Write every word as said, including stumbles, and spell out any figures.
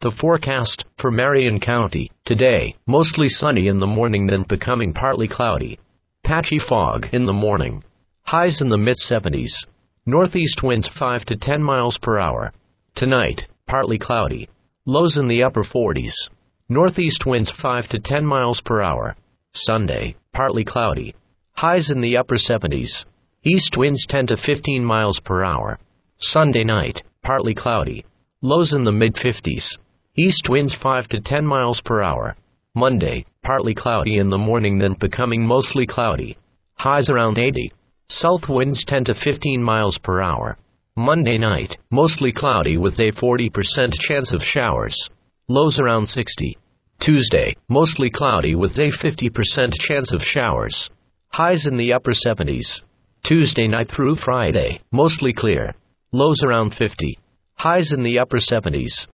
The forecast for Marion County: today, mostly sunny in the morning, then becoming partly cloudy. Patchy fog in the morning. Highs in the mid seventies. Northeast winds five to ten miles per hour. Tonight, partly cloudy. Lows in the upper forties. Northeast winds five to ten miles per hour. Sunday, partly cloudy. Highs in the upper seventies. East winds ten to fifteen miles per hour. Sunday night, partly cloudy. Lows in the mid fifties. East winds five to ten miles per hour. Monday, partly cloudy in the morning, then becoming mostly cloudy. Highs around eighty. South winds ten to fifteen miles per hour. Monday night, mostly cloudy with a forty percent chance of showers. Lows around sixty. Tuesday, mostly cloudy with a fifty percent chance of showers. Highs in the upper seventies. Tuesday night through Friday, mostly clear. Lows around fifty. Highs in the upper seventies.